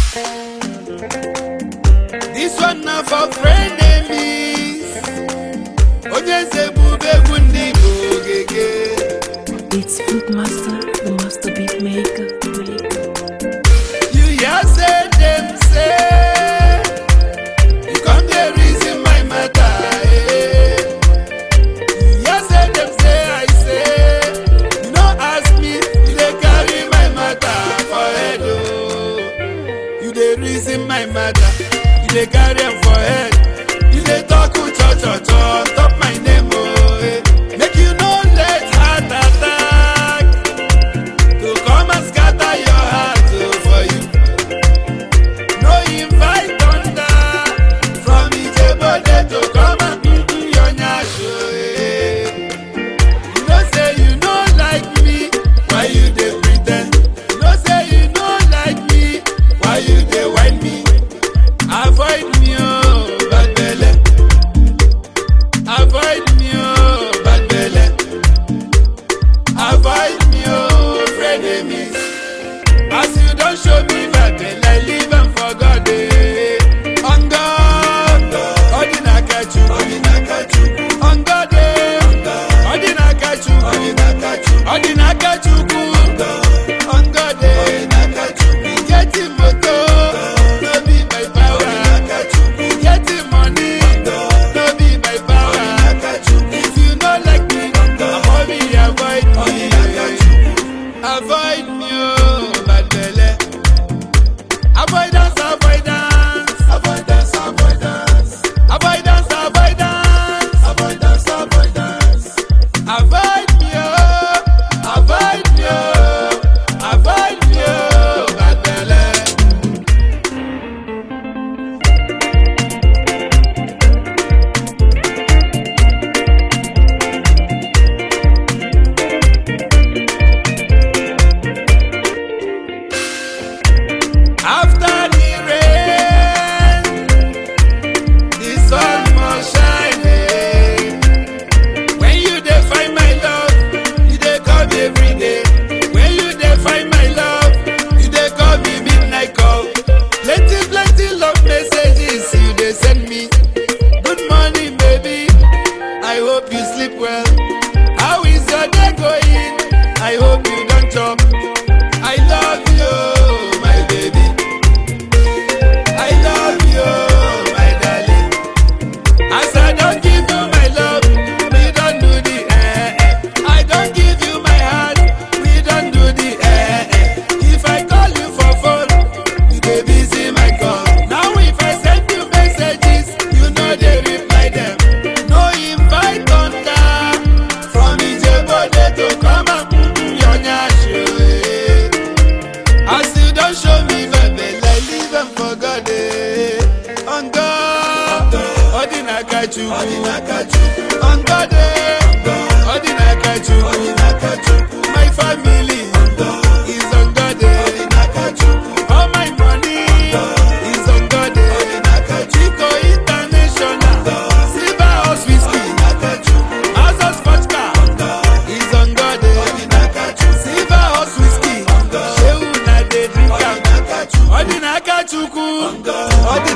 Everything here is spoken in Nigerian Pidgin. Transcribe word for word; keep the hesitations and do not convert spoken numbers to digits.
This one now for friend enemies. Onyeze bube gundi gogege. It's Foodmaster, the master beat maker. You hear say them say you come the reason my matter. Eh. You hear say them say I say you no ask me, you dey carry my matter for head. Oh. You dey reason my matter, you dey carry am for head. You dey talk with cho cho cho, top my name. Oh, eh. Make you no let heart attack to come and scatter your heart oh, for you. No invite thunder from Ijebode to come and do your nyash. Oh, eh. You know say you no like me, why you dey pretend? You know say you no like me, why you dey whine me? Avoid me, oh, bad belle. Avoid me, oh, bad belle. Avoid me, oh, frenemies. As you don't show me bad belle, I leave them for God. Eh. On God, Odina Kachu, Odina Kachu. On God, eh. Odina Kachu, Odina Kachu. Odina Kachu, on God, eh. Odina Kachu. Get him moto, no be by power. Get him money, no be by power. If you no like me, mommy avoid me. Avoid me, oh, bad belle. Avoidance, avoidance. Avoidance, avoidance. Avoidance, avoidance. Avoidance, avoidance. Avoid me, oh. Avoid me, oh. Avoid me, oh, bad belle. After the rain, the sun must shine. eh. When you dey find my love, you dey call me every day. When you dey find my love, you dey call me midnight call. Plenty, plenty love messages you dey send me. Good morning, baby. I hope you sleep well. How is your day going? I hope you don't chop. I love you, my baby. I love you, my darling. As I don't give you my love, we don't do the eh eh. I don't give you my heart, we don't do the eh eh. If I call you for phone, you dey busy my call. Now if I send you messages, you know they reply them. No invite thunder from Ijebode to come and do your nyash. eh. As you don't show me baby, I leave them for God. Eh. On God, Odina Kachu, Odina Kachu. On God, eh. Odina Kachu, Odina Kachu. My family is on God. eh. Odina Kachu. All my money is on God. eh. Odina Kachu. Chico International, Silver House Whiskey, Odina Kachu. Azos Vodka is on God. eh. Odina Kachu. Silver House Whiskey, Shehu na dey drink am. Odina Kachu, Odina